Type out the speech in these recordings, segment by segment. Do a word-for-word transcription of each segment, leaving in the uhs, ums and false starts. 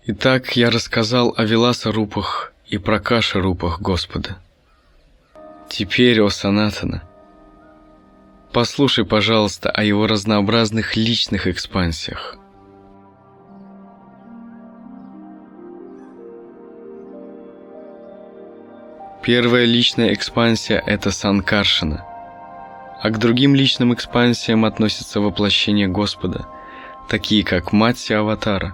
Итак, я рассказал о Виласа-рупах и Пракаша-рупах Господа. Теперь, о Санатана, послушай, пожалуйста, о его разнообразных личных экспансиях. Первая личная экспансия – это Санкаршана, а к другим личным экспансиям относятся воплощения Господа, такие как Матсья-аватара.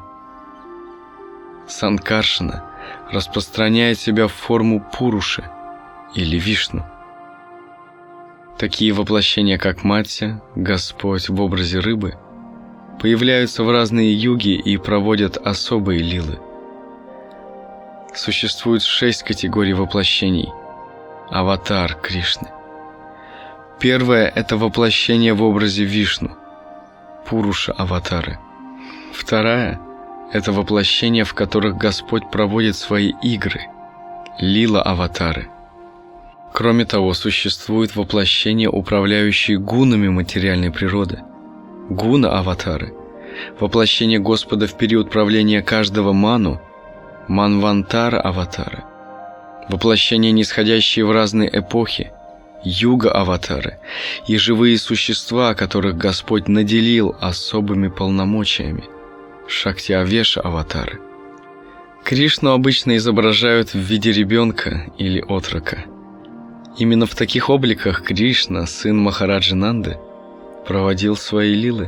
Санкаршана распространяет себя в форму Пуруши или Вишну. Такие воплощения, как Матсья, Господь в образе рыбы, появляются в разные юги и проводят особые лилы. Существует шесть категорий воплощений. Аватар Кришны. Первое – это воплощение в образе Вишну, Пуруша-аватары. Вторая – это воплощения, в которых Господь проводит свои игры, Лила-аватары. Кроме того, существуют воплощения, управляющие гунами материальной природы, Гуна-аватары. Воплощение Господа в период правления каждого ману, Манвантара-аватары. Воплощения, нисходящие в разные эпохи, Юга-аватары. И живые существа, которых Господь наделил особыми полномочиями, Шакти-авеша-аватары. Кришну обычно изображают в виде ребенка или отрока. Именно в таких обликах Кришна, сын Махараджи Нанды, проводил свои лилы.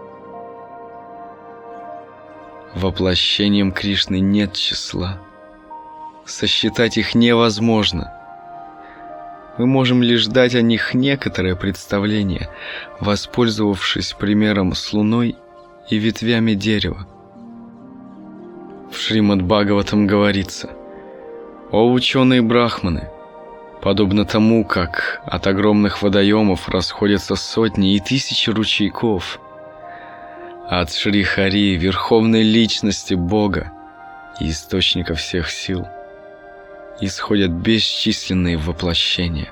Воплощением Кришны нет числа. Сосчитать их невозможно. Мы можем лишь дать о них некоторое представление, воспользовавшись примером с луной и ветвями дерева. В Шримад-Бхагаватам говорится: «О ученые брахманы, подобно тому, как от огромных водоемов расходятся сотни и тысячи ручейков, от Шри-Хари, верховной личности Бога и источника всех сил, исходят бесчисленные воплощения».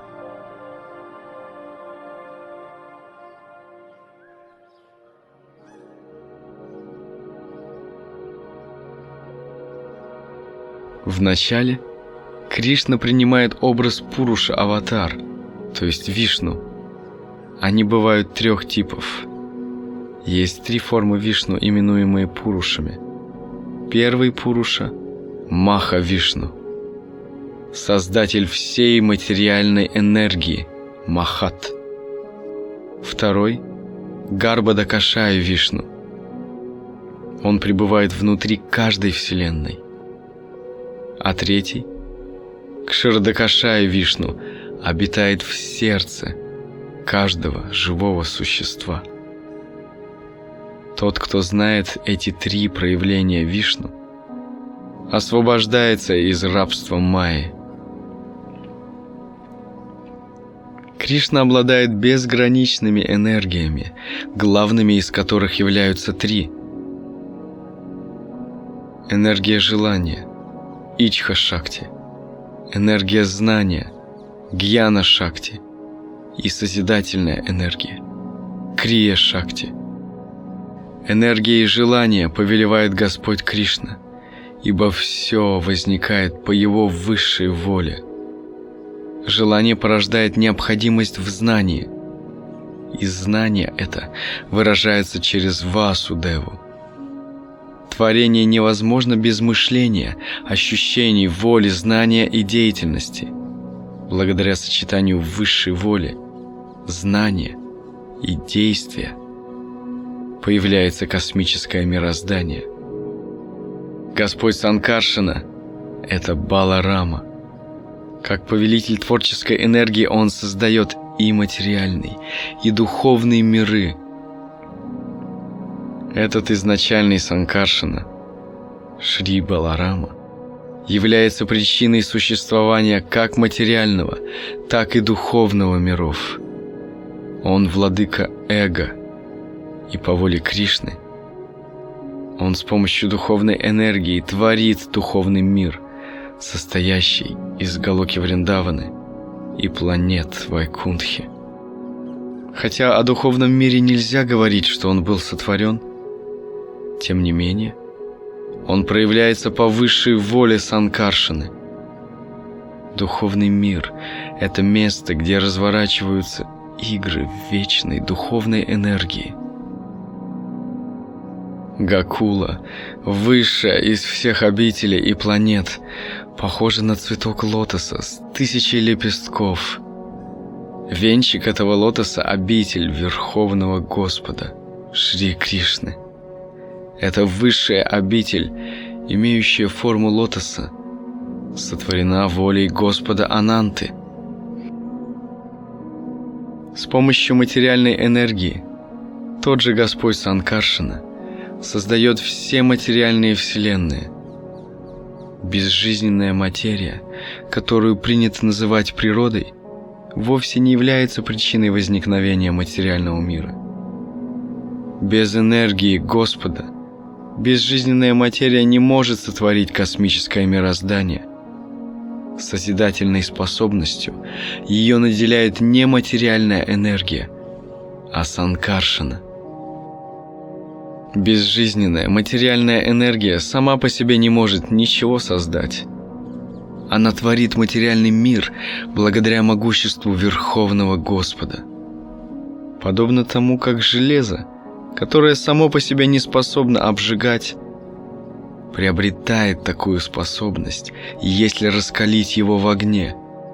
Вначале Кришна принимает образ Пуруша-аватар, то есть Вишну. Они бывают трех типов. Есть три формы Вишну, именуемые Пурушами. Первый Пуруша – Маха-Вишну, создатель всей материальной энергии, Махат. Второй – Гарбхадакашая-Вишну. Он пребывает внутри каждой вселенной. А третий – Кширдакашая-Вишну, обитает в сердце каждого живого существа. Тот, кто знает эти три проявления Вишну, освобождается из рабства Майи. Кришна обладает безграничными энергиями, главными из которых являются три. Энергия желания – Ичха-шакти, энергия знания – Гьяна-шакти и созидательная энергия – Крия-шакти. Энергией желания повелевает Господь Кришна, ибо все возникает по Его высшей воле. Желание порождает необходимость в знании, и знание это выражается через Васудеву. Творение невозможно без мышления, ощущений, воли, знания и деятельности. Благодаря сочетанию высшей воли, знания и действия появляется космическое мироздание. Господь Санкаршана – это Баларама. Как повелитель творческой энергии он создает и материальный, и духовные миры. Этот изначальный Санкаршана, Шри Баларама, является причиной существования как материального, так и духовного миров. Он владыка эго, и по воле Кришны он с помощью духовной энергии творит духовный мир, состоящий из Галоки Вриндаваны и планет Вайкунтхи. Хотя о духовном мире нельзя говорить, что он был сотворен, тем не менее, Он проявляется по высшей воле Санкаршаны. Духовный мир – это место, где разворачиваются игры вечной духовной энергии. Гакула, высшая из всех обителей и планет, похожа на цветок лотоса с тысячей лепестков. Венчик этого лотоса – обитель Верховного Господа, Шри Кришны. Это высшая обитель, имеющая форму лотоса, сотворена волей Господа Ананты. С помощью материальной энергии тот же Господь Санкаршана создает все материальные вселенные. Безжизненная материя, которую принято называть природой, вовсе не является причиной возникновения материального мира. Без энергии Господа безжизненная материя не может сотворить космическое мироздание. Созидательной способностью ее наделяет не материальная энергия, а Санкаршана. Безжизненная материальная энергия сама по себе не может ничего создать. Она творит материальный мир благодаря могуществу Верховного Господа. Подобно тому, как железо, которое само по себе не способно обжигать, приобретает такую способность, если раскалить его в огне.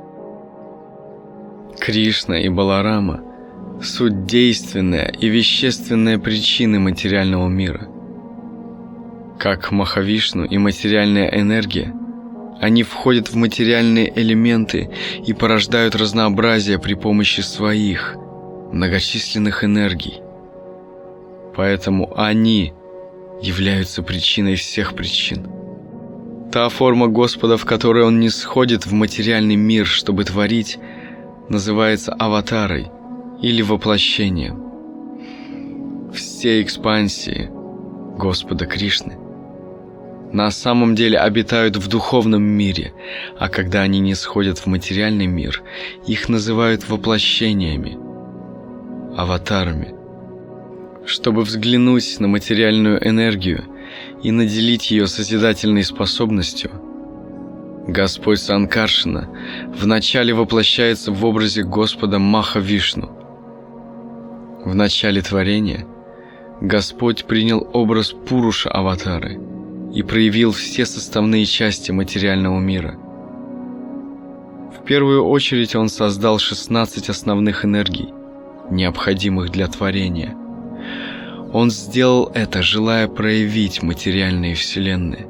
Кришна и Баларама – суть действенная и вещественная причины материального мира. Как Махавишну и материальная энергия, они входят в материальные элементы и порождают разнообразие при помощи своих многочисленных энергий. Поэтому они являются причиной всех причин. Та форма Господа, в которой Он не сходит в материальный мир, чтобы творить, называется аватарой или воплощением. Все экспансии Господа Кришны на самом деле обитают в духовном мире, а когда они не сходят в материальный мир, их называют воплощениями, аватарами. Чтобы взглянуть на материальную энергию и наделить ее созидательной способностью, Господь Санкаршана вначале воплощается в образе Господа Махавишну. В начале творения Господь принял образ Пуруша-аватары и проявил все составные части материального мира. В первую очередь Он создал шестнадцать основных энергий, необходимых для творения. Он сделал это, желая проявить материальные вселенные.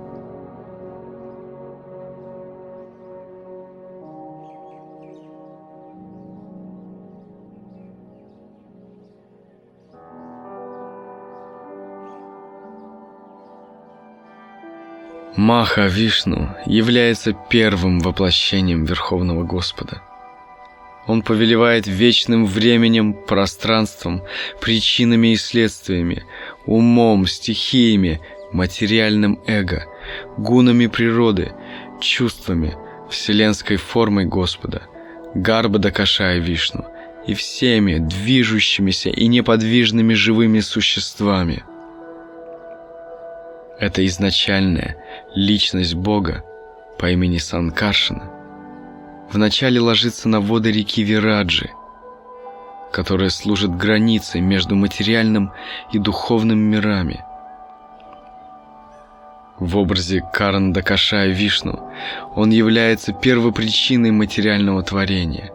Махавишну является первым воплощением Верховного Господа. Он повелевает вечным временем, пространством, причинами и следствиями, умом, стихиями, материальным эго, гунами природы, чувствами, вселенской формой Господа, Гарбхадакашая Вишну и всеми движущимися и неподвижными живыми существами. Это изначальная личность Бога по имени Санкаршана вначале ложится на воды реки Вираджи, которая служит границей между материальным и духовным мирами. В образе Карандакашая Вишну он является первопричиной материального творения.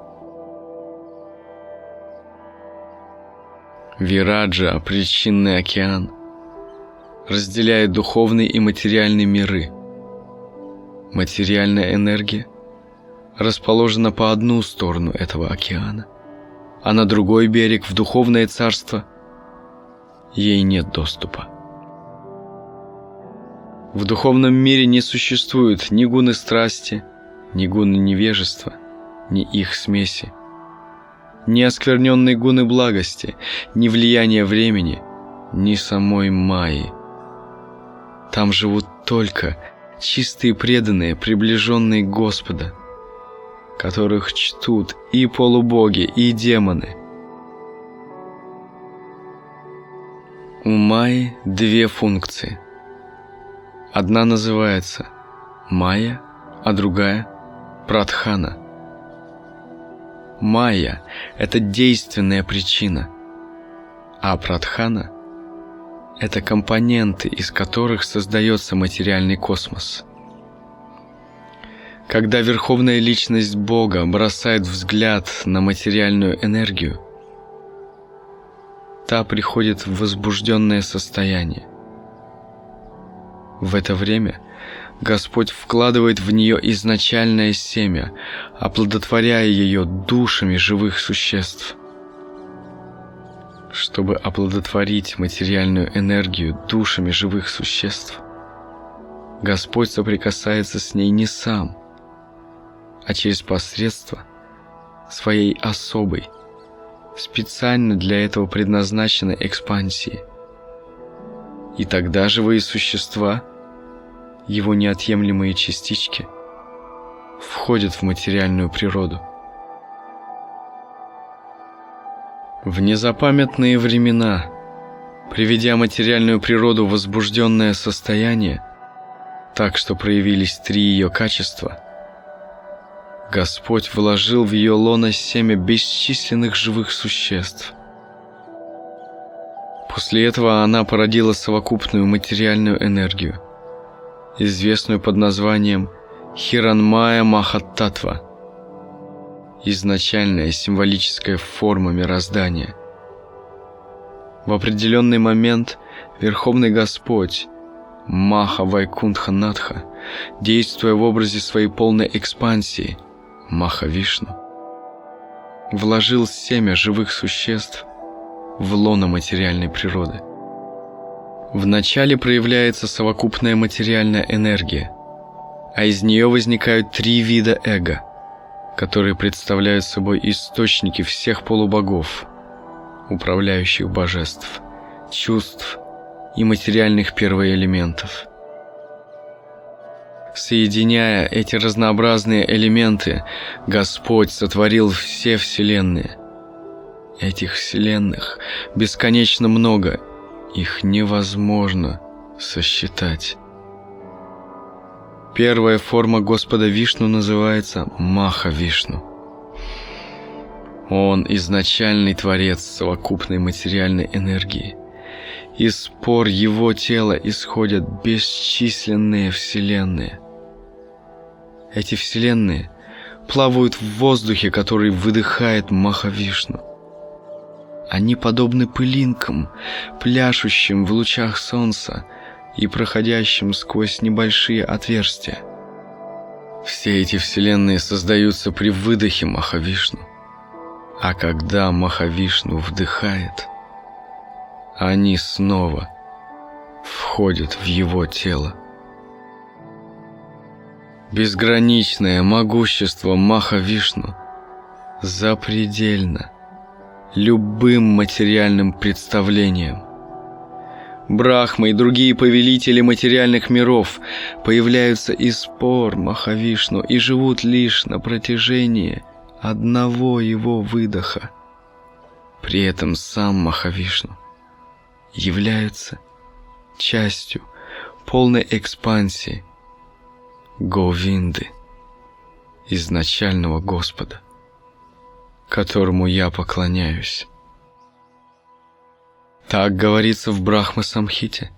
Вираджа, причинный океан, разделяет духовный и материальный миры. Материальная энергия расположена по одну сторону этого океана, а на другой берег, в духовное царство, ей нет доступа. В духовном мире не существует ни гуны страсти, ни гуны невежества, ни их смеси, ни оскверненной гуны благости, ни влияния времени, ни самой Майи. Там живут только чистые преданные, приближенные Господа, которых чтут и полубоги, и демоны. У Майи две функции. Одна называется Майя, а другая Прадхана. Майя – это действенная причина, а Прадхана – это компоненты, из которых создается материальный космос. Когда Верховная Личность Бога бросает взгляд на материальную энергию, та приходит в возбужденное состояние. В это время Господь вкладывает в нее изначальное семя, оплодотворяя ее душами живых существ. Чтобы оплодотворить материальную энергию душами живых существ, Господь соприкасается с ней не сам, а через посредство своей особой, специально для этого предназначенной экспансии. И тогда живые существа, его неотъемлемые частички, входят в материальную природу. В незапамятные времена, приведя материальную природу в возбужденное состояние, так что проявились три ее качества, Господь вложил в ее лоно семя бесчисленных живых существ. После этого она породила совокупную материальную энергию, известную под названием Хиранмая Махаттатва, изначальная символическая форма мироздания. В определенный момент Верховный Господь, Маха Вайкунтха Натха, действуя в образе своей полной экспансии, Маха Вишну, вложил семя живых существ в лоно материальной природы. Вначале проявляется совокупная материальная энергия, а из нее возникают три вида эго, которые представляют собой источники всех полубогов, управляющих божеств, чувств и материальных первоэлементов. Соединяя эти разнообразные элементы, Господь сотворил все вселенные. Этих вселенных бесконечно много, их невозможно сосчитать. Первая форма Господа Вишну называется Маха Вишну. Он изначальный творец совокупной материальной энергии. Из пор его тела исходят бесчисленные вселенные. Эти вселенные плавают в воздухе, который выдыхает Маха Вишну. Они подобны пылинкам, пляшущим в лучах солнца и проходящим сквозь небольшие отверстия. Все эти вселенные создаются при выдохе Маха Вишну, а когда Маха Вишну вдыхает, они снова входят в его тело. Безграничное могущество Маха Вишну запредельно любым материальным представлениям. Брахма и другие повелители материальных миров появляются из пор Маха Вишну и живут лишь на протяжении одного его выдоха. При этом сам Маха Вишну является частью полной экспансии Говинды, изначального Господа, которому я поклоняюсь. Так говорится в Брахма-самхите.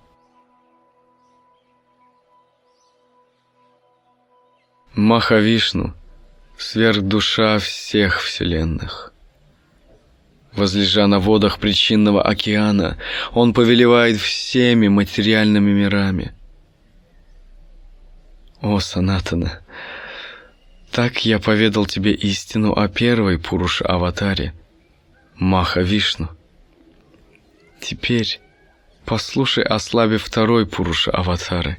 Маха Вишну — сверхдуша всех вселенных. Возлежа на водах причинного океана, он повелевает всеми материальными мирами. О, Санатана, так я поведал тебе истину о первой Пуруша-аватаре, Маха Вишну. Теперь послушай о славе второй Пуруша-аватары.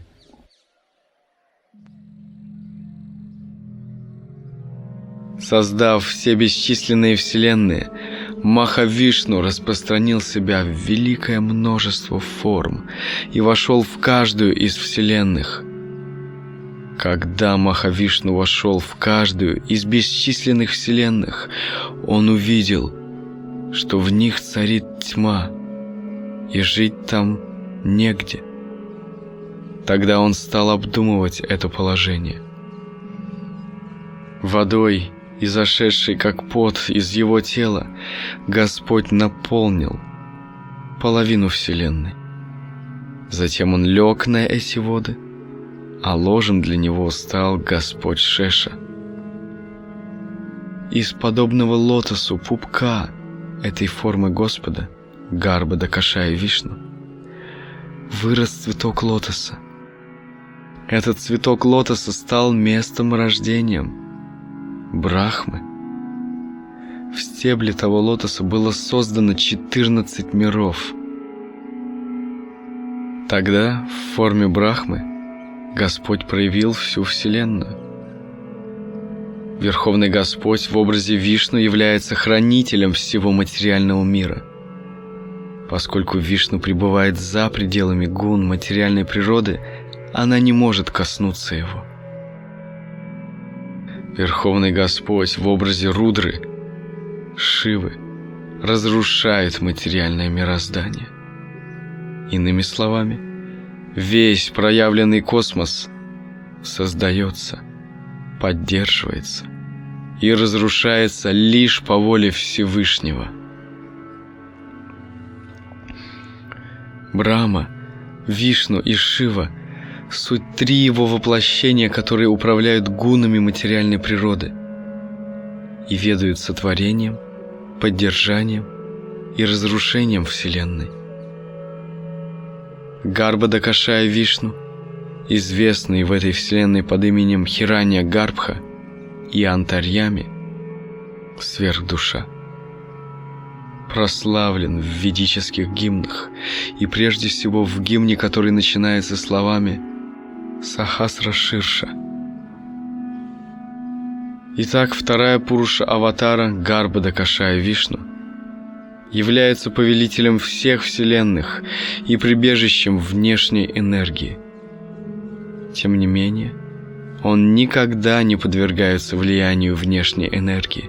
Создав все бесчисленные вселенные, Маха Вишну распространил себя в великое множество форм и вошел в каждую из вселенных. Когда Маха Вишну вошел в каждую из бесчисленных вселенных, он увидел, что в них царит тьма, и жить там негде. Тогда он стал обдумывать это положение. Водой, изошедшей как пот из его тела, Господь наполнил половину Вселенной. Затем он лег на эти воды, а ложем для него стал Господь Шеша. Из подобного лотосу пупка этой формы Господа, Гарбха-Дакашая Вишну, вырос цветок лотоса. Этот цветок лотоса стал местом рождения Брахмы. В стебле того лотоса было создано четырнадцать миров. Тогда в форме Брахмы Господь проявил всю Вселенную. Верховный Господь в образе Вишну является хранителем всего материального мира. Поскольку Вишну пребывает за пределами гун материальной природы, она не может коснуться его. Верховный Господь в образе Рудры, Шивы, разрушает материальное мироздание. Иными словами, весь проявленный космос создается, поддерживается и разрушается лишь по воле Всевышнего. Брахма, Вишну и Шива – суть три его воплощения, которые управляют гунами материальной природы и ведают сотворением, поддержанием и разрушением Вселенной. Гарбха-Дакашая Вишну, известный в этой Вселенной под именем Хиранья-Гарбха и Антарьями, сверхдуша, прославлен в ведических гимнах и прежде всего в гимне, который начинается словами Сахасра Ширша. Итак, вторая Пуруша аватара Гарбха-Дакашая Вишну является повелителем всех вселенных и прибежищем внешней энергии. Тем не менее, он никогда не подвергается влиянию внешней энергии.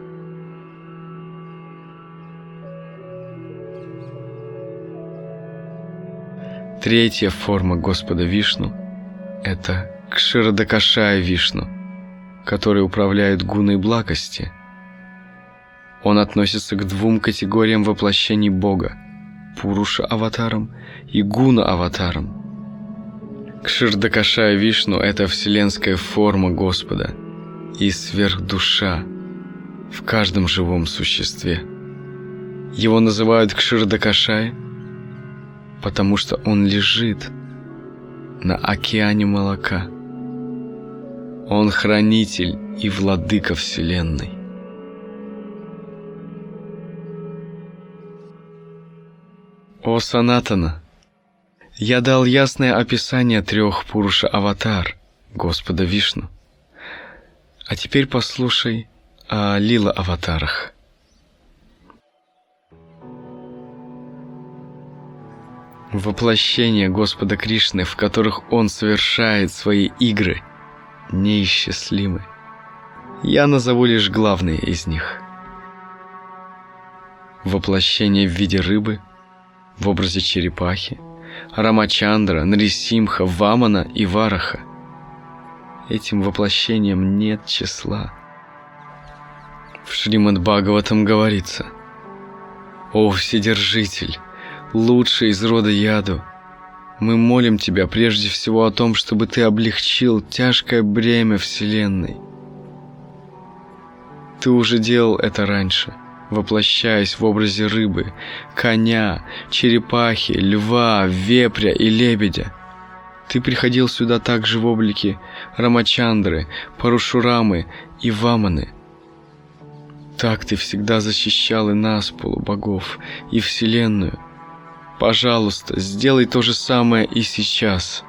Третья форма Господа Вишну – это Кшира-Дакашая Вишну, который управляет гуной благости. Он относится к двум категориям воплощений Бога – Пуруша-аватарам и Гуна-аватарам. Кшир-Дакашая Вишну – это вселенская форма Господа и сверхдуша в каждом живом существе. Его называют Кшир-Дакашай, потому что он лежит на океане молока. Он хранитель и владыка Вселенной. О Санатана! Я дал ясное описание трех Пуруша-аватар Господа Вишну. А теперь послушай о Лила-аватарах. Воплощения Господа Кришны, в которых Он совершает свои игры, неисчислимы. Я назову лишь главные из них. Воплощение в виде рыбы, в образе черепахи, Рамачандра, Нарисимха, Вамана и Вараха. Этим воплощениям нет числа. В Шримад-Бхагаватам говорится: «О Вседержитель, лучший из рода Яду, мы молим Тебя прежде всего о том, чтобы Ты облегчил тяжкое бремя Вселенной. Ты уже делал это раньше, воплощаясь в образе рыбы, коня, черепахи, льва, вепря и лебедя. Ты приходил сюда также в облике Рамачандры, Парашурамы и Ваманы. Так Ты всегда защищал и нас, полубогов, и Вселенную. Пожалуйста, сделай то же самое и сейчас».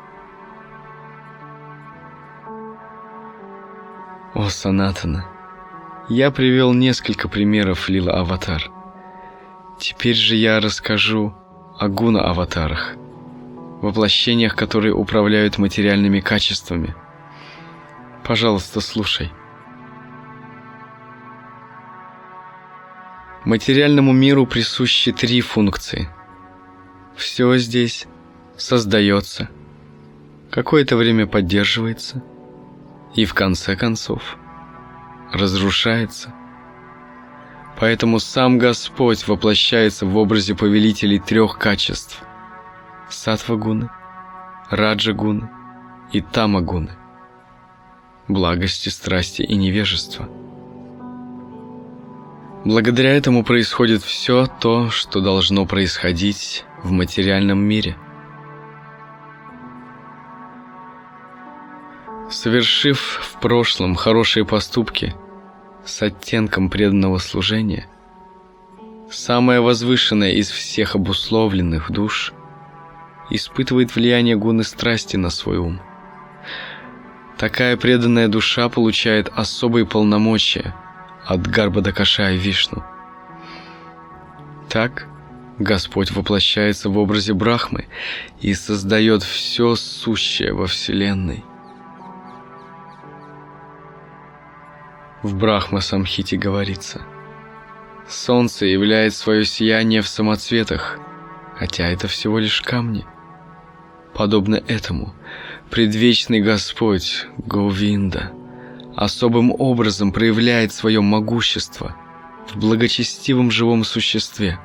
О Санатана! Я привел несколько примеров Лила-аватар. Теперь же я расскажу о Гуна-аватарах, воплощениях, которые управляют материальными качествами. Пожалуйста, слушай. Материальному миру присущи три функции. Все здесь создается, какое-то время поддерживается и в конце концов разрушается. Поэтому сам Господь воплощается в образе повелителей трех качеств – саттва-гуны, раджа-гуны и тама-гуны – благости, страсти и невежества. Благодаря этому происходит все то, что должно происходить в материальном мире. Совершив в прошлом хорошие поступки с оттенком преданного служения, самая возвышенная из всех обусловленных душ испытывает влияние гуны страсти на свой ум. Такая преданная душа получает особые полномочия от Гарбхадакашая Вишну. Так Господь воплощается в образе Брахмы и создает все сущее во Вселенной. В Брахма-самхите говорится: «Солнце являет свое сияние в самоцветах, хотя это всего лишь камни». Подобно этому предвечный Господь Говинда особым образом проявляет свое могущество в благочестивом живом существе.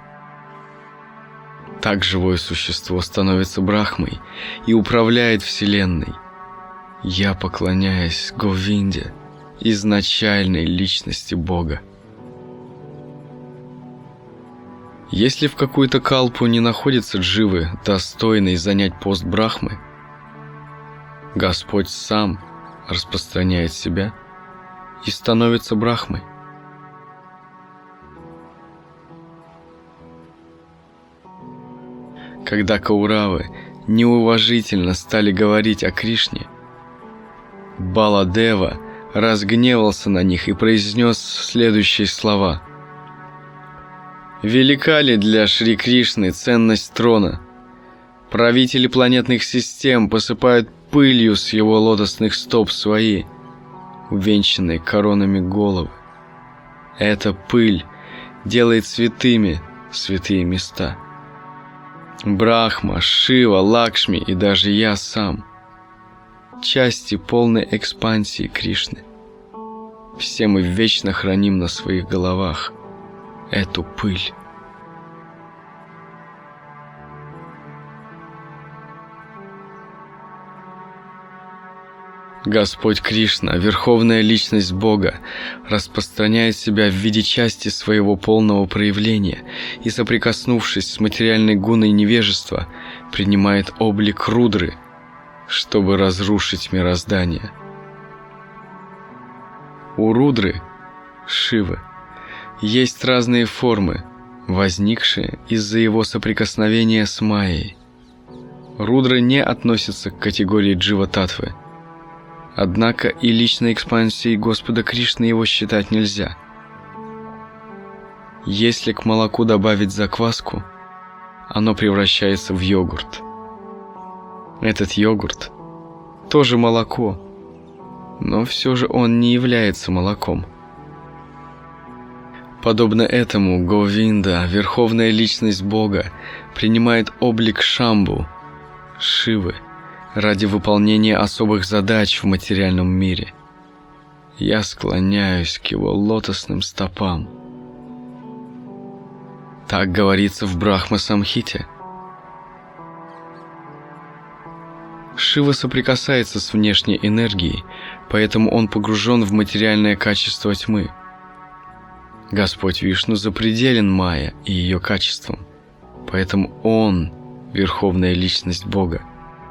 Так живое существо становится Брахмой и управляет Вселенной. Я поклоняюсь Говинде, изначальной личности Бога. Если в какую-то калпу не находятся дживы, достойные занять пост Брахмы, Господь сам распространяет себя и становится Брахмой. Когда Кауравы неуважительно стали говорить о Кришне, Баладева разгневался на них и произнес следующие слова: «Велика ли для Шри Кришны ценность трона? Правители планетных систем посыпают пылью с его лотосных стоп свои, увенчанные коронами головы. Эта пыль делает святыми святые места. Брахма, Шива, Лакшми и даже я сам — части полной экспансии Кришны. Все мы вечно храним на своих головах эту пыль». Господь Кришна, Верховная Личность Бога, распространяет себя в виде части своего полного проявления и, соприкоснувшись с материальной гуной невежества, принимает облик Рудры, чтобы разрушить мироздание. У Рудры, Шивы, есть разные формы, возникшие из-за его соприкосновения с Майей. Рудра не относится к категории Джива-татвы, однако и личной экспансией Господа Кришны его считать нельзя. Если к молоку добавить закваску, оно превращается в йогурт. Этот йогурт тоже молоко, но все же он не является молоком. Подобно этому Говинда, Верховная Личность Бога, принимает облик Шамбу, Шивы, ради выполнения особых задач в материальном мире. Я склоняюсь к его лотосным стопам. Так говорится в Брахма-самхите. Шива соприкасается с внешней энергией, поэтому он погружен в материальное качество тьмы. Господь Вишну запределен Майя и ее качеством, поэтому он — Верховная Личность Бога.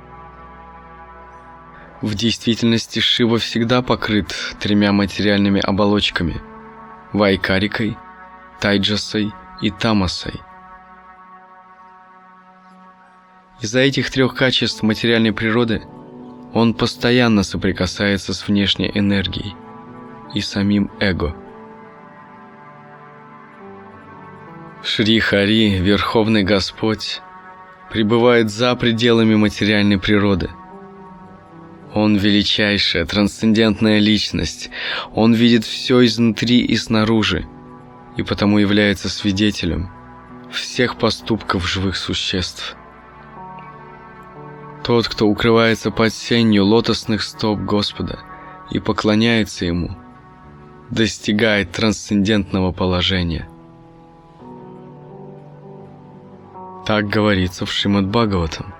В действительности Шива всегда покрыт тремя материальными оболочками – Вайкарикой, Тайджасой и Тамасой. Из-за этих трех качеств материальной природы он постоянно соприкасается с внешней энергией и самим эго. Шри Хари, Верховный Господь, пребывает за пределами материальной природы. Он величайшая, трансцендентная личность. Он видит все изнутри и снаружи, и потому является свидетелем всех поступков живых существ. Тот, кто укрывается под сенью лотосных стоп Господа и поклоняется Ему, достигает трансцендентного положения. Так говорится в Шримад Бхагаватам.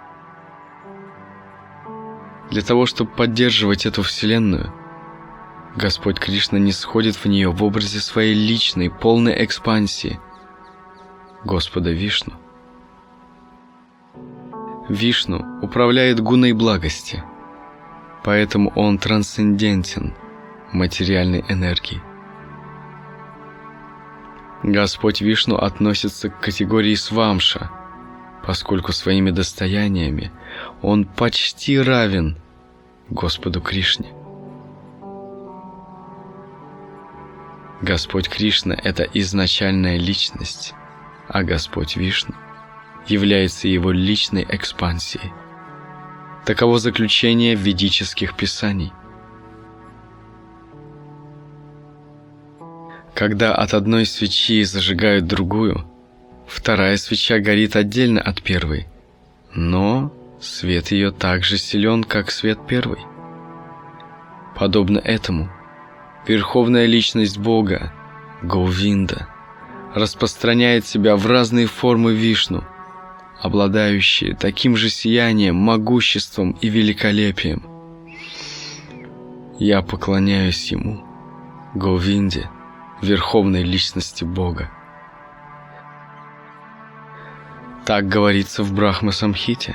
Для того, чтобы поддерживать эту вселенную, Господь Кришна не сходит в нее в образе своей личной, полной экспансии Господа Вишну. Вишну управляет гуной благости, поэтому он трансцендентен материальной энергии. Господь Вишну относится к категории свамша, поскольку своими достояниями он почти равен Господу Кришне. Господь Кришна – это изначальная личность, а Господь Вишну является его личной экспансией. Таково заключение ведических писаний. Когда от одной свечи зажигают другую, вторая свеча горит отдельно от первой, но свет ее так же силен, как свет первой. Подобно этому, Верховная Личность Бога, Говинда, распространяет себя в разные формы Вишну, обладающие таким же сиянием, могуществом и великолепием. Я поклоняюсь Ему, Говинде, Верховной Личности Бога. Так говорится в Брахма-самхите.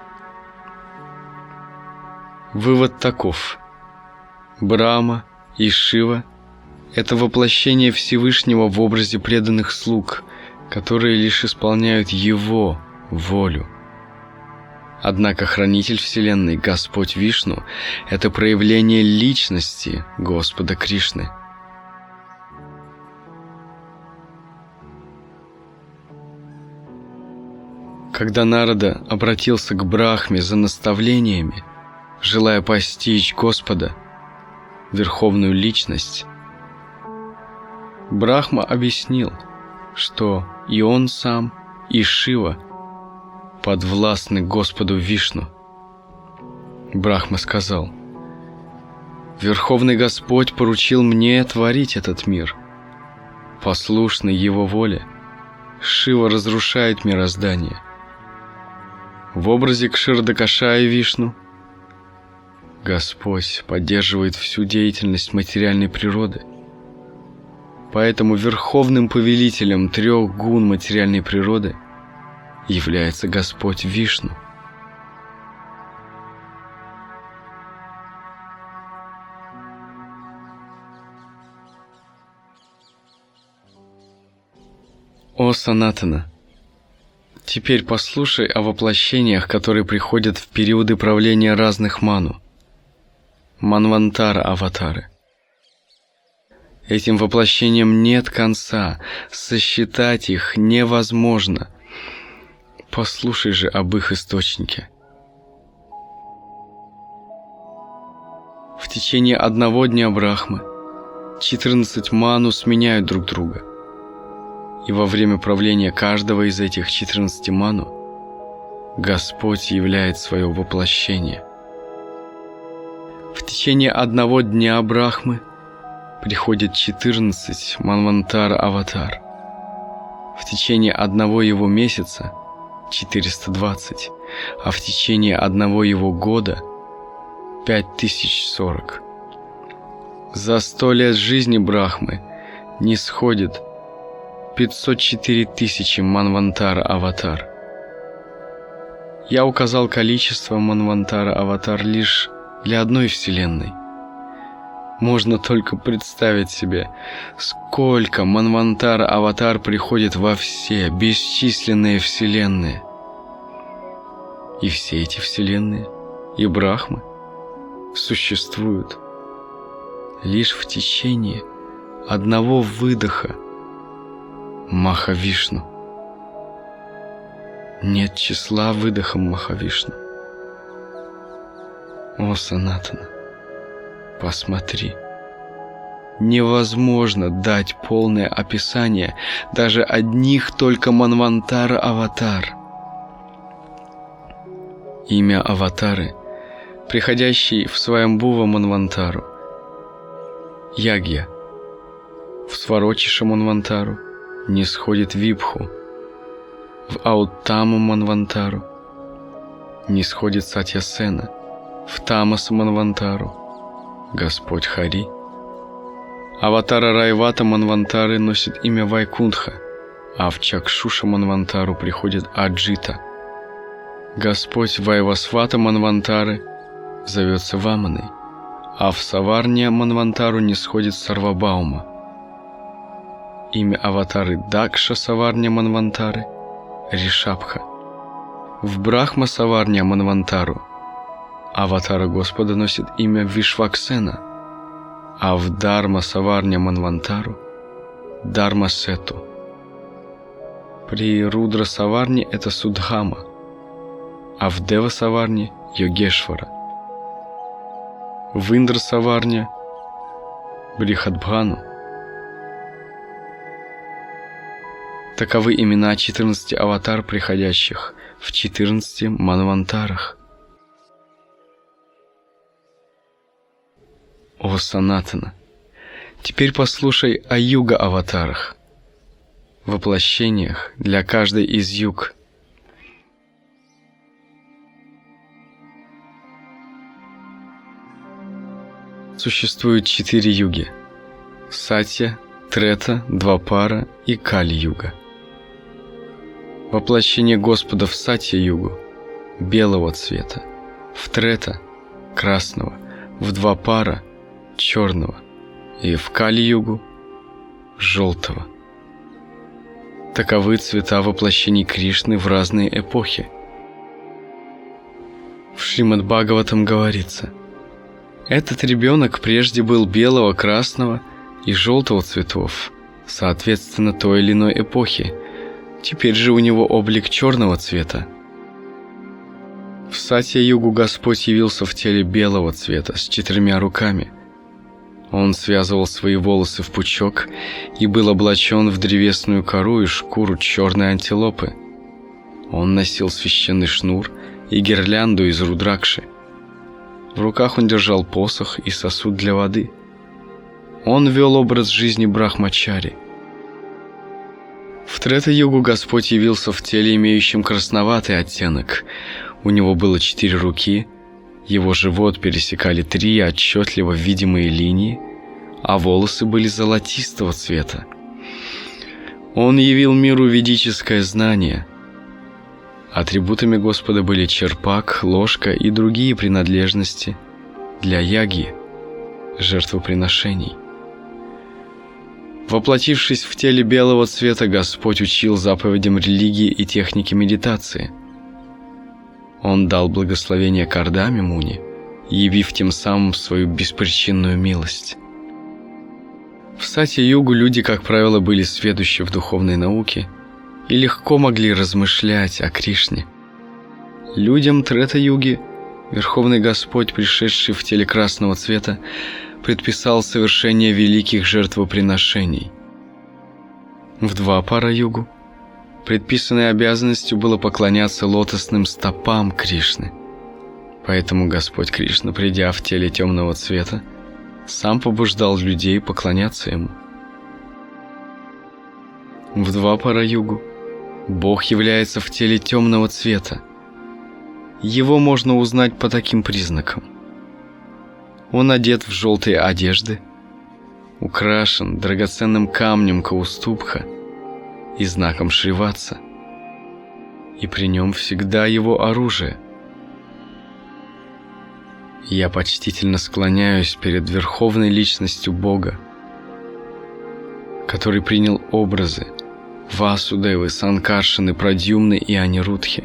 Вывод таков. Брахма и Шива – это воплощение Всевышнего в образе преданных слуг, которые лишь исполняют Его волю. Однако Хранитель Вселенной, Господь Вишну – это проявление личности Господа Кришны. Когда Нарада обратился к Брахме за наставлениями, желая постичь Господа, Верховную Личность, Брахма объяснил, что и он сам, и Шива подвластны Господу Вишну. Брахма сказал: «Верховный Господь поручил мне творить этот мир. Послушный Его воле, Шива разрушает мироздание. В образе Кширдакашая Вишну Господь поддерживает всю деятельность материальной природы. Поэтому верховным повелителем трех гун материальной природы является Господь Вишну. О Санатана, теперь послушай о воплощениях, которые приходят в периоды правления разных ману. Манвантара-аватары. Этим воплощениям нет конца, сосчитать их невозможно. Послушай же об их источнике. В течение одного дня Брахмы четырнадцать ману сменяют друг друга. И во время правления каждого из этих четырнадцати ману Господь являет свое воплощение. В течение одного дня Брахмы приходит четырнадцать Манвантара-аватар. В течение одного его месяца – четыреста двадцать, а в течение одного его года – пять тысяч сорок. За сто лет жизни Брахмы не сходит пятьсот четыре тысячи Манвантара-аватар. Я указал количество Манвантара-аватар лишь для одной вселенной. Можно только представить себе, сколько Манвантара-аватар приходит во все бесчисленные вселенные. И все эти вселенные, и Брахмы, существуют лишь в течение одного выдоха Махавишну. Нет числа выдохом Махавишну. О Санатана, посмотри. Невозможно дать полное описание даже одних только Манвантара-аватар. имя Аватары, приходящий в Сваямбува Манвантару. Ягья в Сварочиша Манвантару не сходит Випху, в Ауттаму Манвантару не сходит Сатьясена, в Тамаса Манвантару Господь Хари. Аватара Райвата Манвантары носит имя Вайкунтха, а в Чакшуша Манвантару приходит Аджита. Господь Вайвасвата Манвантары зовется Ваманой, а в Саварния Манвантару не сходит Сарвабаума. Имя аватары Дакша Саварния Манвантары – Ришабха. В Брахма Саварния Манвантару аватара Господа носит имя Вишваксена, а в Дарма Саварния Манвантару – Дармасету. При Рудра Саварне это Судхама, а в Дева Саварне – Йогешвара. В Индра Саварне – Брихадбхану. Таковы имена четырнадцати аватар, приходящих в четырнадцати манвантарах. О Санатана! Теперь послушай о юга-аватарах, воплощениях для каждой из юг. Существует четыре юги – Сатья, Трета, Двапара и Кали-юга. Воплощение Господа в Сатья-югу – белого цвета, в Трета – красного, в Двапара – черного и в Кали-югу – желтого. Таковы цвета воплощений Кришны в разные эпохи. В Шримад-Бхагаватам говорится: этот ребенок прежде был белого, красного и желтого цветов, соответственно той или иной эпохи. Теперь же у него облик черного цвета. В Сатья-югу Господь явился в теле белого цвета с четырьмя руками. Он связывал свои волосы в пучок и был облачен в древесную кору и шкуру черной антилопы. Он носил священный шнур и гирлянду из рудракши. В руках он держал посох и сосуд для воды. Он вел образ жизни брахмачари. В Трета-югу Господь явился в теле, имеющем красноватый оттенок. У него было четыре руки, его живот пересекали три отчетливо видимые линии, а волосы были золотистого цвета. Он явил миру ведическое знание. Атрибутами Господа были черпак, ложка и другие принадлежности для яги, жертвоприношений. Воплотившись в теле белого цвета, Господь учил заповедям религии и технике медитации. Он дал благословение Кардаме Муни, явив тем самым свою беспричинную милость. В Сатья-югу люди, как правило, были сведущи в духовной науке и легко могли размышлять о Кришне. Людям Трета-юги Верховный Господь, пришедший в теле красного цвета, предписал совершение великих жертвоприношений. В Двапара-югу предписанной обязанностью было поклоняться лотосным стопам Кришны. Поэтому Господь Кришна, придя в теле темного цвета, сам побуждал людей поклоняться Ему. В Двапара-югу Бог является в теле темного цвета. Его можно узнать по таким признакам. Он одет в желтые одежды, украшен драгоценным камнем Каустубха и знаком Шриватса, и при нем всегда его оружие. Я почтительно склоняюсь перед Верховной Личностью Бога, который принял образы Васудевы, Санкаршины, Прадьюмны и Анирудхи.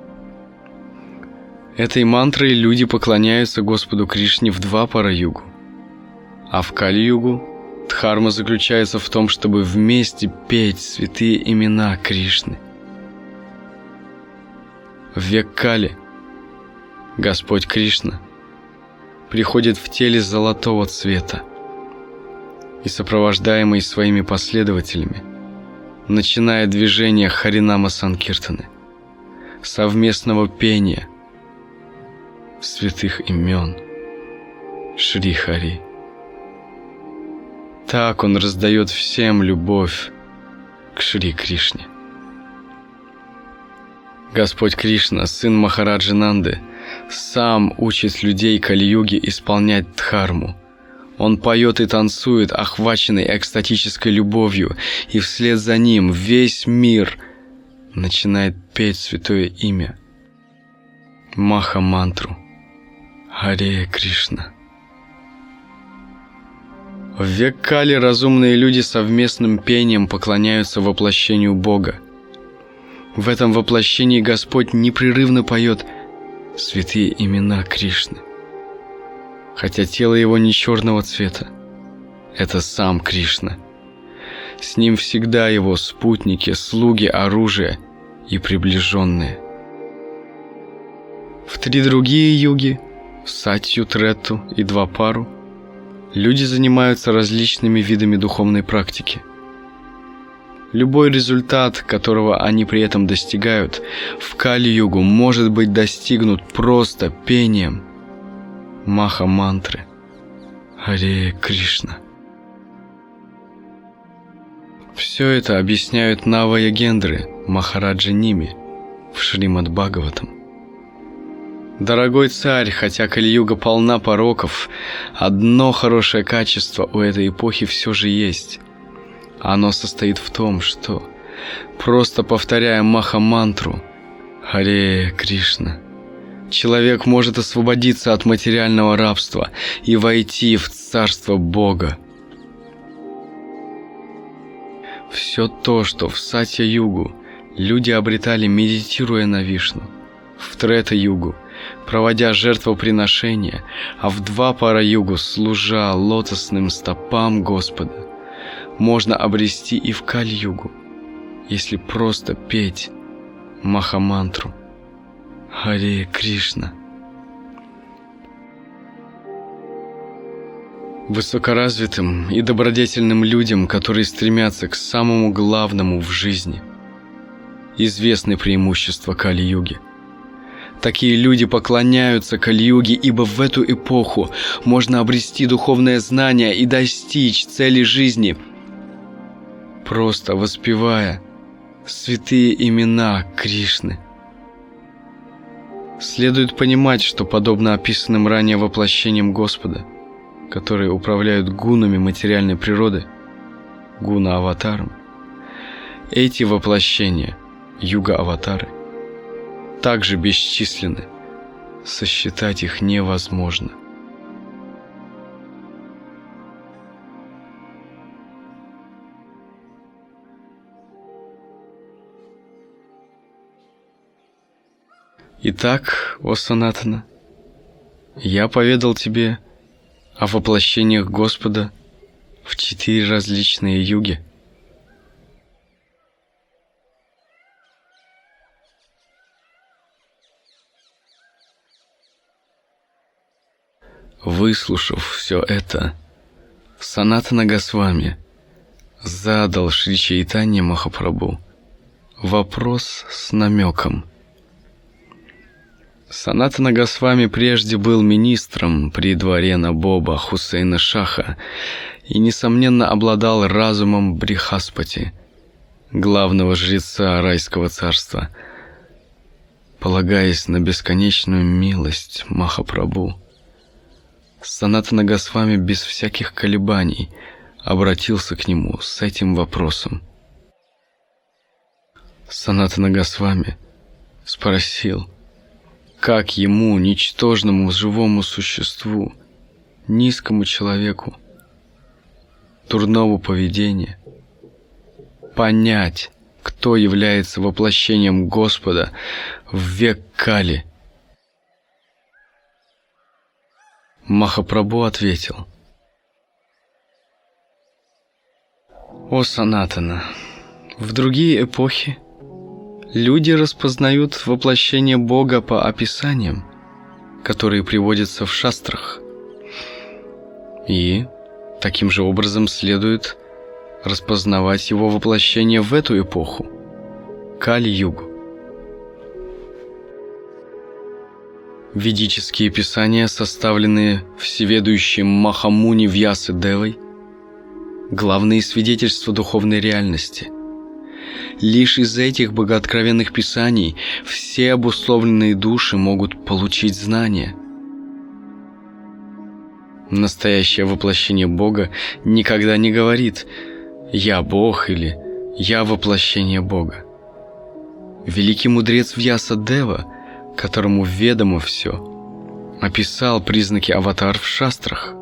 Этой мантрой люди поклоняются Господу Кришне в Двапара-югу, а в Кали-югу дхарма заключается в том, чтобы вместе петь святые имена Кришны. В век Кали Господь Кришна приходит в теле золотого цвета и, сопровождаемый своими последователями, начиная движение Харинама Санкиртаны, совместного пения, святых имен Шри Хари. Так он раздает всем любовь к Шри Кришне. Господь Кришна, сын Махараджи Нанды, сам учит людей Кали-юги исполнять дхарму. Он поет и танцует, охваченный экстатической любовью, и вслед за ним весь мир начинает петь святое имя Маха-мантру Харе Кришна. В век Кали разумные люди совместным пением поклоняются воплощению Бога. В этом воплощении Господь непрерывно поет святые имена Кришны. Хотя тело его не черного цвета, это сам Кришна. С ним всегда его спутники, слуги, оружие и приближенные. В три другие юги, Сатью, Трету и Двапару, люди занимаются различными видами духовной практики. Любой результат, которого они при этом достигают, в Кали-югу может быть достигнут просто пением Маха-мантры Харе Кришна. Все это объясняют Нава-йогендры Махараджи Ними в Шримад-Бхагаватам. Дорогой царь, хотя Кали-юга полна пороков, одно хорошее качество у этой эпохи все же есть. Оно состоит в том, что, просто повторяя Маха-мантру Харе Кришна, человек может освободиться от материального рабства и войти в царство Бога. Все то, что в Сатья-югу люди обретали, медитируя на Вишну, в Трета-югу, проводя жертвоприношения, а в Двапара-югу, служа лотосным стопам Господа, можно обрести и в Кали-югу, если просто петь Маха-мантру Харе Кришна. Высокоразвитым и добродетельным людям, которые стремятся к самому главному в жизни, известны преимущества Кали-юги. Такие люди поклоняются Кали-юге, ибо в эту эпоху можно обрести духовное знание и достичь цели жизни, просто воспевая святые имена Кришны. Следует понимать, что подобно описанным ранее воплощениям Господа, которые управляют гунами материальной природы, гуна-аватаром, эти воплощения, юга-аватары, также бесчисленны, сосчитать их невозможно. Итак, о Санатана, я поведал тебе о воплощениях Господа в четыре различные юги. Выслушав все это, Санатана Госвами задал Шри Чайтанья Махапрабху вопрос с намеком. Санатана Госвами прежде был министром при дворе Набоба Хусейна Шаха и, несомненно, обладал разумом Брихаспати, главного жреца райского царства. Полагаясь на бесконечную милость Махапрабху, Санатана Госвами без всяких колебаний обратился к нему с этим вопросом. Санатана Госвами спросил, как ему, ничтожному живому существу, низкому человеку, дурного поведения, понять, кто является воплощением Господа в век Кали. Махапрабху ответил: «О Санатана, в другие эпохи люди распознают воплощение Бога по описаниям, которые приводятся в шастрах, и таким же образом следует распознавать его воплощение в эту эпоху, Кали-югу. Ведические писания, составленные всеведущим Махамуни Вьясадевой, главные свидетельства духовной реальности. Лишь из этих богооткровенных писаний все обусловленные души могут получить знания. Настоящее воплощение Бога никогда не говорит «Я Бог» или «Я воплощение Бога». Великий мудрец Вьясадева, которому ведомо все, описал признаки аватар в шастрах.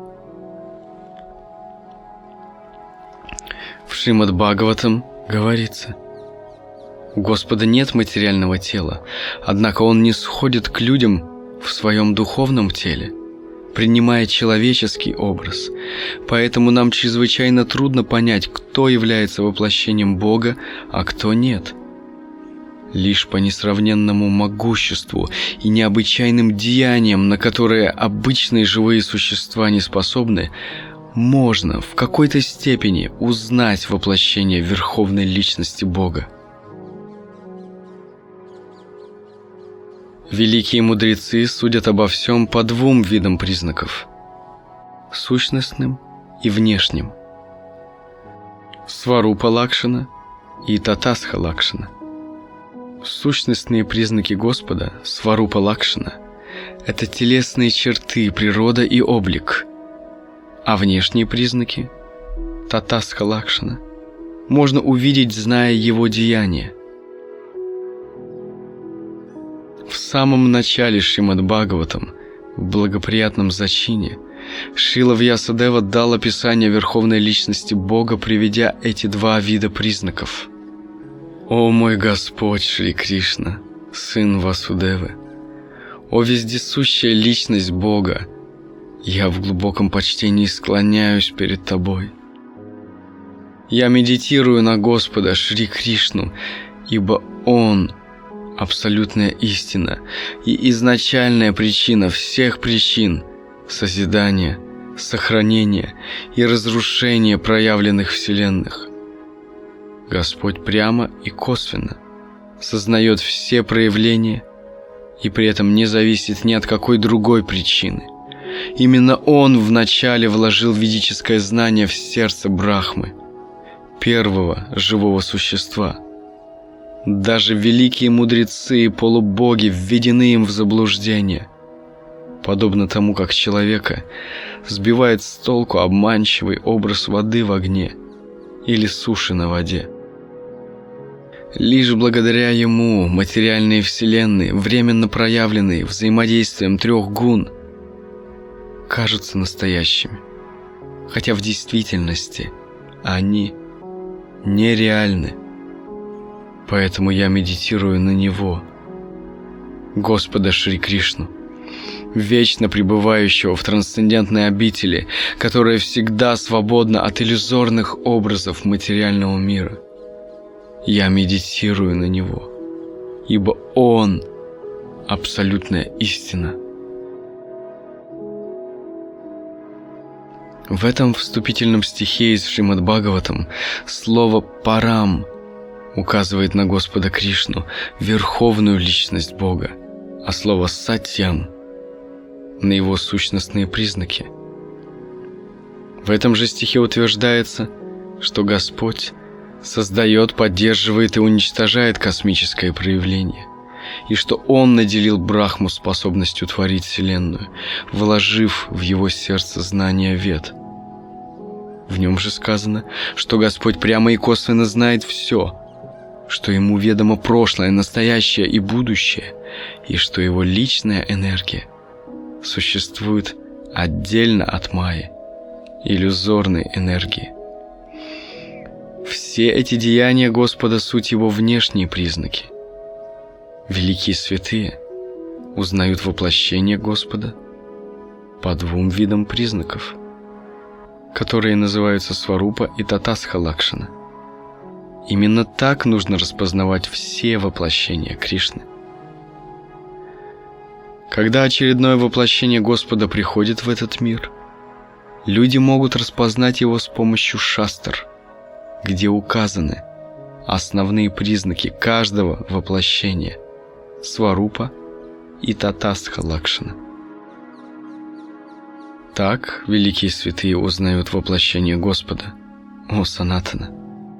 В Шримад Бхагаватам говорится: «У Господа нет материального тела, однако Он не сходит к людям в своем духовном теле, принимая человеческий образ. Поэтому нам чрезвычайно трудно понять, кто является воплощением Бога, а кто нет. Лишь по несравненному могуществу и необычайным деяниям, на которые обычные живые существа не способны, можно в какой-то степени узнать воплощение Верховной Личности Бога». Великие мудрецы судят обо всем по двум видам признаков – сущностным и внешним. Сварупа Лакшана и Татасха Лакшана. Сущностные признаки Господа, Сварупа Лакшана, это телесные черты, природа и облик, а внешние признаки, Татасха Лакшана, можно увидеть, зная Его деяния. В самом начале Шримад Бхагаватам, в благоприятном зачине, Шрила Вьясадева дал описание Верховной Личности Бога, приведя эти два вида признаков. «О мой Господь Шри Кришна, Сын Васудевы! О вездесущая Личность Бога! Я в глубоком почтении склоняюсь перед Тобой. Я медитирую на Господа Шри Кришну, ибо Он – абсолютная истина и изначальная причина всех причин созидания, сохранения и разрушения проявленных вселенных. Господь прямо и косвенно сознает все проявления и при этом не зависит ни от какой другой причины. Именно Он вначале вложил ведическое знание в сердце Брахмы, первого живого существа. Даже великие мудрецы и полубоги введены им в заблуждение, подобно тому, как человека сбивает с толку обманчивый образ воды в огне или суши на воде. Лишь благодаря ему материальные вселенные, временно проявленные взаимодействием трех гун, кажутся настоящими, хотя в действительности они нереальны. Поэтому я медитирую на Него, Господа Шри Кришну, вечно пребывающего в трансцендентной обители, которая всегда свободна от иллюзорных образов материального мира. Я медитирую на Него, ибо Он – абсолютная истина. В этом вступительном стихе из Шримад Бхагаватам слово «парам» указывает на Господа Кришну, верховную личность Бога, а слово «сатьям» на Его сущностные признаки. В этом же стихе утверждается, что Господь создает, поддерживает и уничтожает космическое проявление, и что Он наделил Брахму способностью творить Вселенную, вложив в его сердце знания Вед. В нем же сказано, что Господь прямо и косвенно знает все, что Ему ведомо прошлое, настоящее и будущее, и что Его личная энергия существует отдельно от майи, иллюзорной энергии. Все эти деяния Господа – суть Его внешние признаки. Великие святые узнают воплощение Господа по двум видам признаков, которые называются Сварупа и Татасха Лакшана. Именно так нужно распознавать все воплощения Кришны. Когда очередное воплощение Господа приходит в этот мир, люди могут распознать его с помощью шастр, где указаны основные признаки каждого воплощения – Сварупа и Татастха Лакшана. Так великие святые узнают воплощение Господа, о Санатана.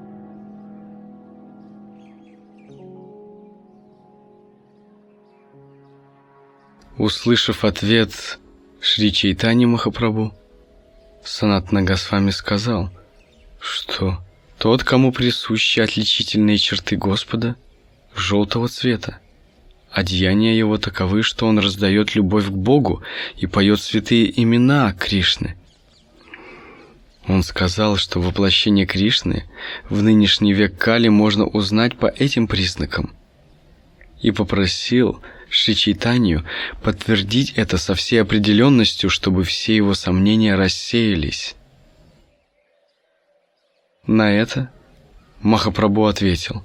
Услышав ответ Шри Чайтаньи Махапрабху, Санатана Госвами сказал, что тот, кому присущи отличительные черты Господа, желтого цвета, одеяния его таковы, что он раздает любовь к Богу и поет святые имена Кришны. Он сказал, что воплощение Кришны в нынешний век Кали можно узнать по этим признакам, и попросил Шри Чайтанью подтвердить это со всей определенностью, чтобы все его сомнения рассеялись. На это Махапрабху ответил: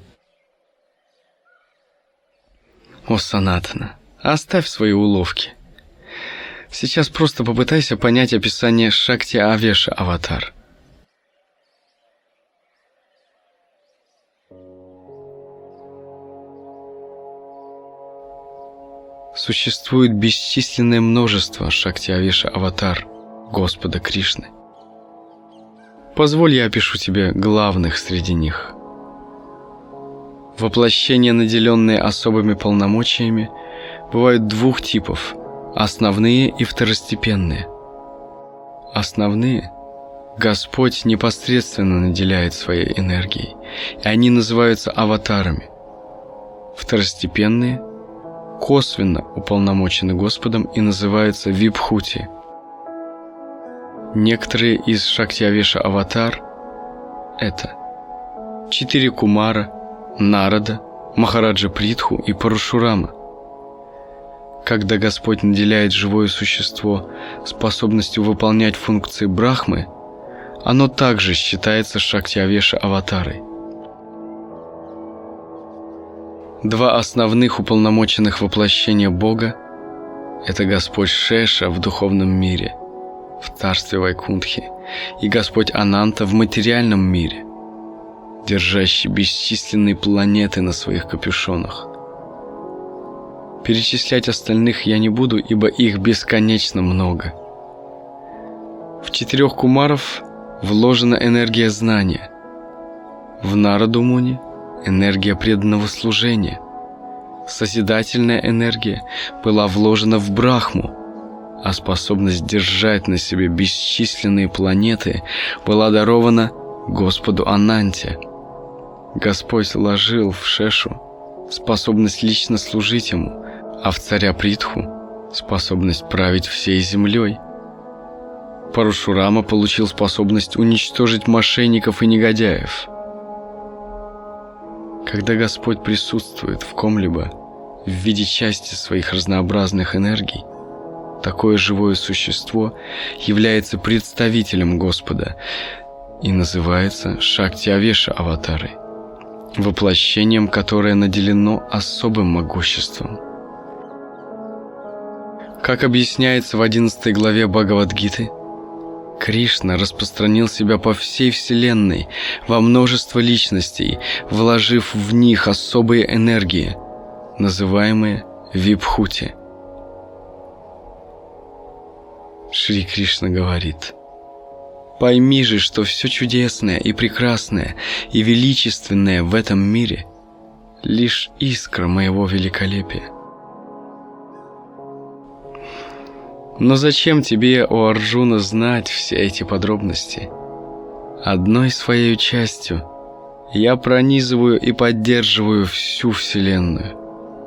«О Санатана, оставь свои уловки. Сейчас просто попытайся понять описание Шакти Авеша Аватар. Существует бесчисленное множество Шакти Авеша Аватар Господа Кришны. Позволь, я опишу тебе главных среди них. Воплощения, наделенные особыми полномочиями, бывают двух типов – основные и второстепенные. Основные Господь непосредственно наделяет своей энергией, и они называются аватарами. Второстепенные косвенно уполномочены Господом и называются вибхути. Некоторые из Шакти Авеша Аватар – это четыре Кумара, Нарада, Махараджа Притху и Парашурама. Когда Господь наделяет живое существо способностью выполнять функции Брахмы, оно также считается Шакти Авеша Аватарой. Два основных уполномоченных воплощения Бога – это Господь Шеша в духовном мире, в царстве Вайкунтхи, и Господь Ананта в материальном мире, держащий бесчисленные планеты на своих капюшонах. Перечислять остальных я не буду, ибо их бесконечно много. В четырех Кумаров вложена энергия знания, в Нараду Муни – энергия преданного служения, созидательная энергия была вложена в Брахму, а способность держать на себе бесчисленные планеты была дарована Господу Ананте. Господь вложил в Шешу способность лично служить ему, а в царя Притху способность править всей землей. Парашурама получил способность уничтожить мошенников и негодяев. Когда Господь присутствует в ком-либо в виде части своих разнообразных энергий, такое живое существо является представителем Господа и называется Шакти Авеша Аватарой, воплощением, которое наделено особым могуществом. Как объясняется в одиннадцатой главе Бхагавад-гиты, Кришна распространил себя по всей Вселенной во множество личностей, вложив в них особые энергии, называемые вибхути. Шри Кришна говорит: «Пойми же, что все чудесное и прекрасное и величественное в этом мире — лишь искра моего великолепия». Но зачем тебе, о Арджуна, знать все эти подробности? Одной своей частью я пронизываю и поддерживаю всю Вселенную.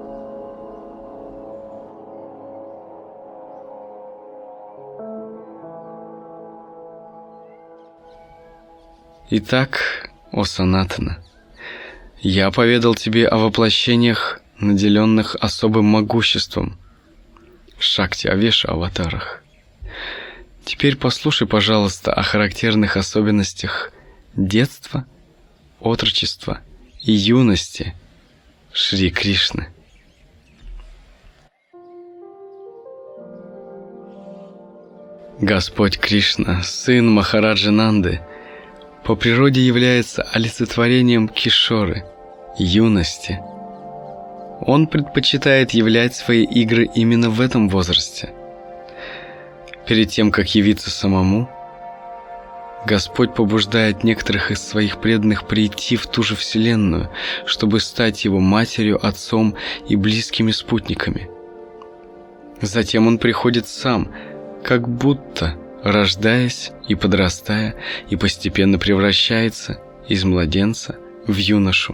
Итак, о Санатана, я поведал тебе о воплощениях, наделенных особым могуществом, Шакти Авеша Аватарах. Теперь послушай, пожалуйста, о характерных особенностях детства, отрочества и юности Шри Кришны. Господь Кришна, сын Махараджи Нанды, по природе является олицетворением кишоры, юности. Он предпочитает являть свои игры именно в этом возрасте. Перед тем, как явиться самому, Господь побуждает некоторых из своих преданных прийти в ту же Вселенную, чтобы стать Его матерью, отцом и близкими спутниками. Затем Он приходит сам, как будто рождаясь и подрастая, и постепенно превращается из младенца в юношу.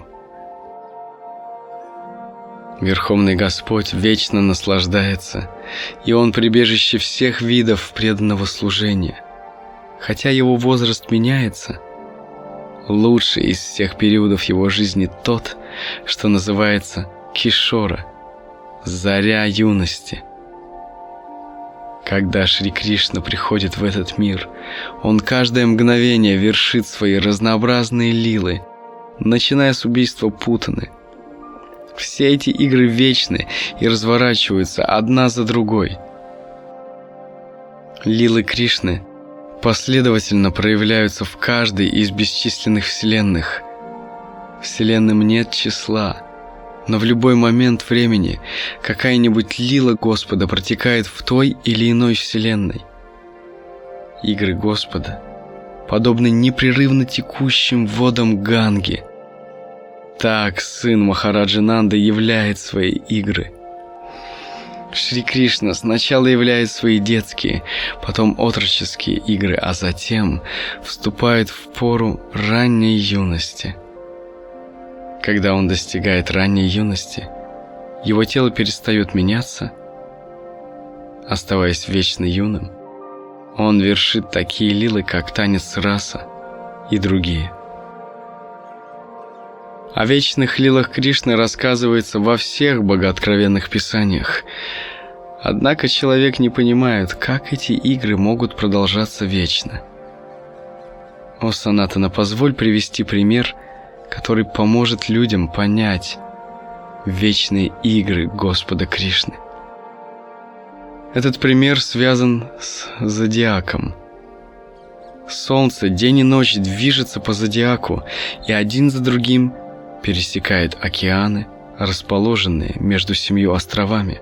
Верховный Господь вечно наслаждается, и Он прибежище всех видов преданного служения. Хотя Его возраст меняется, лучший из всех периодов Его жизни тот, что называется Кишора, заря юности. Когда Шри Кришна приходит в этот мир, Он каждое мгновение вершит свои разнообразные лилы, начиная с убийства Путаны. Все эти игры вечны и разворачиваются одна за другой. Лилы Кришны последовательно проявляются в каждой из бесчисленных вселенных. Вселенным нет числа, но в любой момент времени какая-нибудь лила Господа протекает в той или иной вселенной. Игры Господа подобны непрерывно текущим водам Ганги. Так сын Махараджи Нанды являет свои игры. Шри Кришна сначала являет свои детские, потом отроческие игры, а затем вступает в пору ранней юности. Когда он достигает ранней юности, его тело перестает меняться. Оставаясь вечно юным, он вершит такие лилы, как танец раса и другие. О вечных лилах Кришны рассказывается во всех богооткровенных писаниях. Однако человек не понимает, как эти игры могут продолжаться вечно. О, Санатана, позволь привести пример, который поможет людям понять вечные игры Господа Кришны. Этот пример связан с зодиаком. Солнце день и ночь движется по зодиаку, и один за другим пересекает океаны, расположенные между семью островами.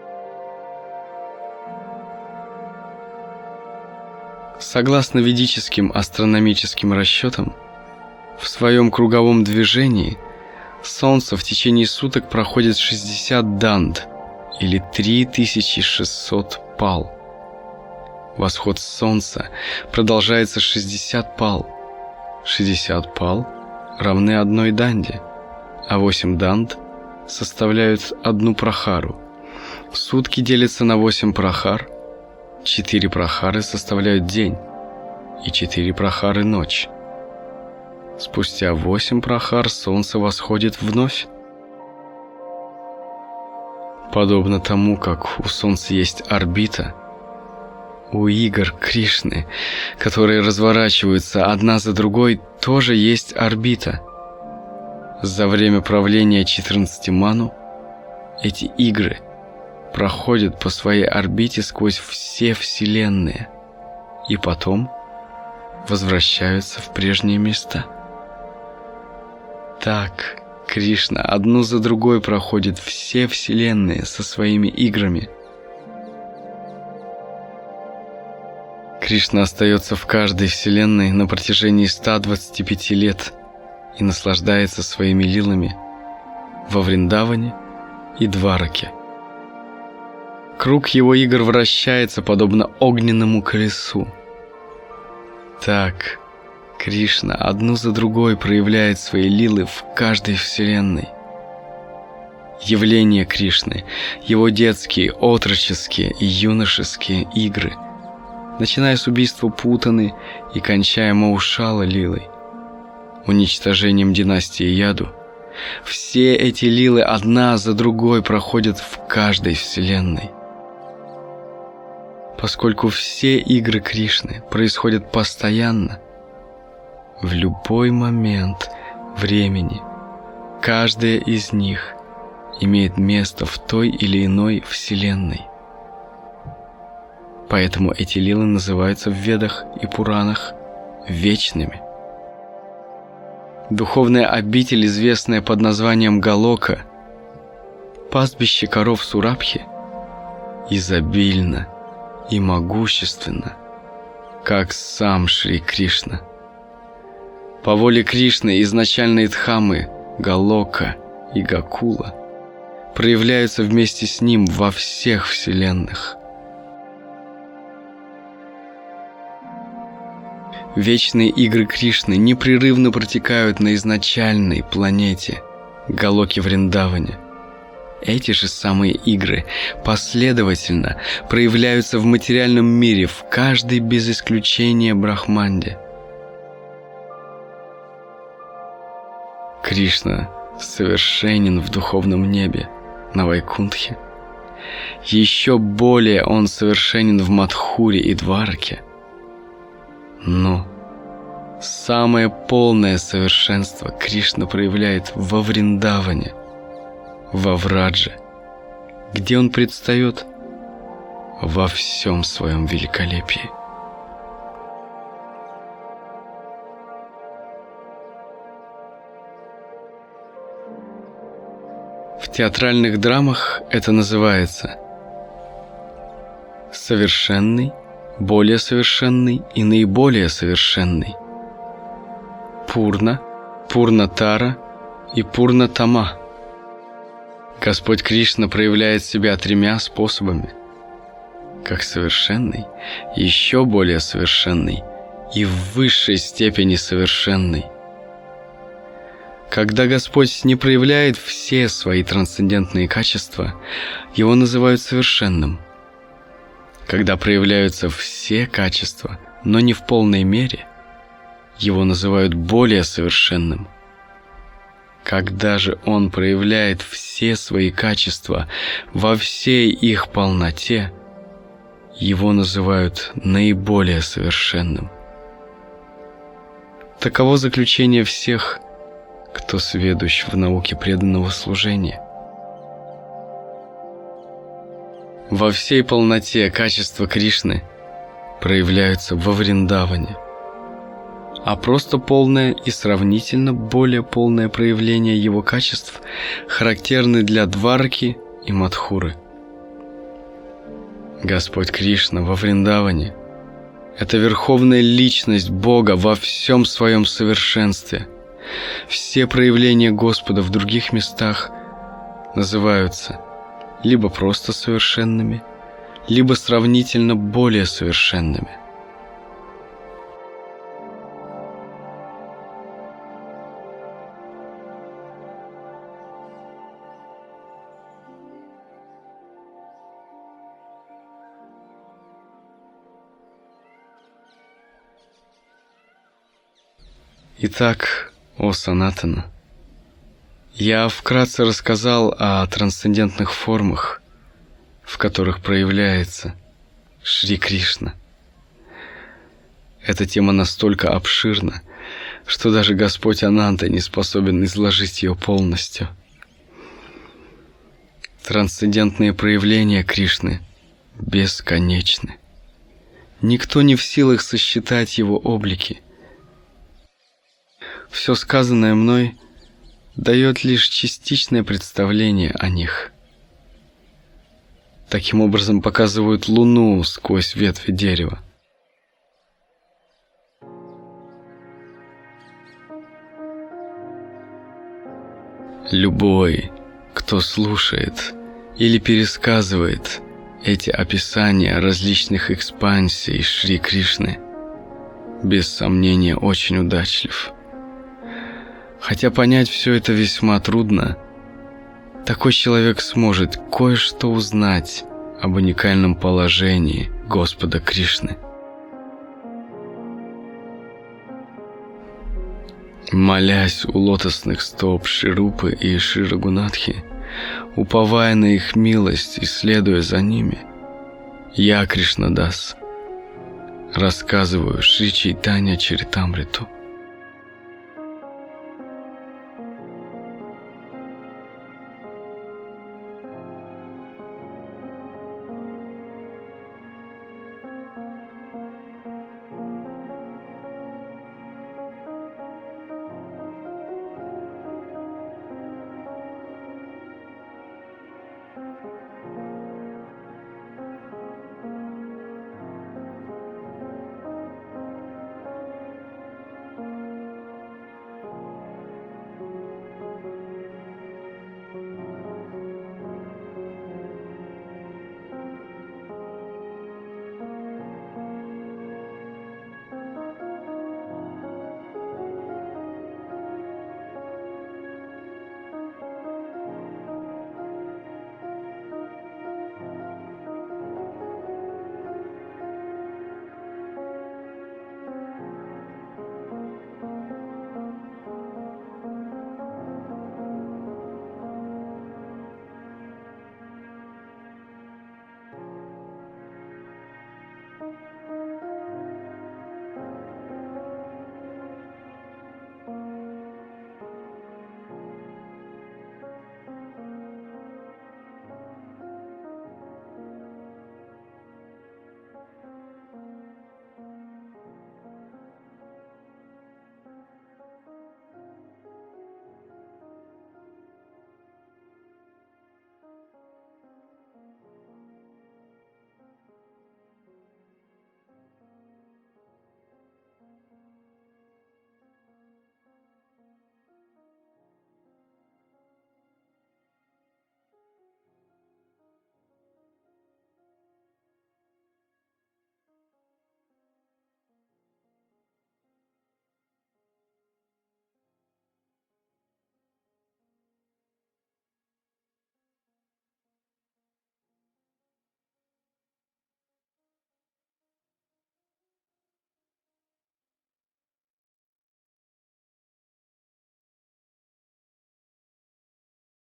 Согласно ведическим астрономическим расчетам, в своем круговом движении Солнце в течение суток проходит шестьдесят данд, или три тысячи шестьсот пал. Восход Солнца продолжается шестьдесят пал. шестьдесят пал равны одной данде, а восемь данд составляют одну прахару. Сутки делятся на восемь прахар, четыре прахары составляют день, и четыре прахары — ночь. Спустя восемь прахар солнце восходит вновь. Подобно тому, как у солнца есть орбита, у игр Кришны, которые разворачиваются одна за другой, тоже есть орбита. За время правления четырнадцати ману эти игры проходят по своей орбите сквозь все вселенные и потом возвращаются в прежние места. Так Кришна одну за другой проходит все вселенные со своими играми. Кришна остается в каждой вселенной на протяжении ста двадцати пяти лет и наслаждается своими лилами во Вриндаване и Двараке. Круг его игр вращается подобно огненному колесу. Так Кришна одну за другой проявляет свои лилы в каждой вселенной. Явления Кришны, его детские, отроческие и юношеские игры, начиная с убийства Путаны и кончая Маушала лилой, уничтожением династии Яду, все эти лилы одна за другой проходят в каждой вселенной. Поскольку все игры Кришны происходят постоянно, в любой момент времени каждая из них имеет место в той или иной вселенной. Поэтому эти лилы называются в Ведах и Пуранах вечными. Духовная обитель, известная под названием Галока, пастбище коров Сурабхи изобильно и могущественно, как сам Шри Кришна. По воле Кришны изначальные дхаммы Галока и Гокула проявляются вместе с ним во всех вселенных. Вечные игры Кришны непрерывно протекают на изначальной планете Галоки Вриндаване. Эти же самые игры последовательно проявляются в материальном мире в каждой без исключения Брахманде. Кришна совершенен в духовном небе, на Вайкунтхе. Еще более он совершенен в Мадхуре и Двараке. Но самое полное совершенство Кришна проявляет во Вриндаване, во Врадже, где он предстает во всем своем великолепии. В театральных драмах это называется совершенный, более совершенный и наиболее совершенный, Пурна, Пурнатара и Пурнатама. Господь Кришна проявляет себя тремя способами: как совершенный, еще более совершенный и в высшей степени совершенный. Когда Господь не проявляет все свои трансцендентные качества, Его называют совершенным. Когда проявляются все качества, но не в полной мере, Его называют более совершенным. Когда же Он проявляет все свои качества во всей их полноте, Его называют наиболее совершенным. Таково заключение всех, кто сведущ в науке преданного служения. Во всей полноте качества Кришны проявляются во Вриндаване, а просто полное и сравнительно более полное проявление Его качеств характерны для Двараки и Мадхуры. Господь Кришна во Вриндаване – это верховная личность Бога во всем своем совершенстве. Все проявления Господа в других местах называются либо просто совершенными, либо сравнительно более совершенными. Итак, о Санатана, я вкратце рассказал о трансцендентных формах, в которых проявляется Шри Кришна. Эта тема настолько обширна, что даже Господь Ананта не способен изложить ее полностью. Трансцендентные проявления Кришны бесконечны. Никто не в силах сосчитать его облики. Все сказанное мной дает лишь частичное представление о них. Таким образом показывают луну сквозь ветви дерева. Любой, кто слушает или пересказывает эти описания различных экспансий Шри Кришны, без сомнения очень удачлив. Хотя понять все это весьма трудно, такой человек сможет кое-что узнать об уникальном положении Господа Кришны. Молясь у лотосных стоп Шри-Рупы и Шри Рагунатхи, уповая на их милость и следуя за ними, я, Кришнадас, рассказываю Шри Чайтанья Чаритамриту.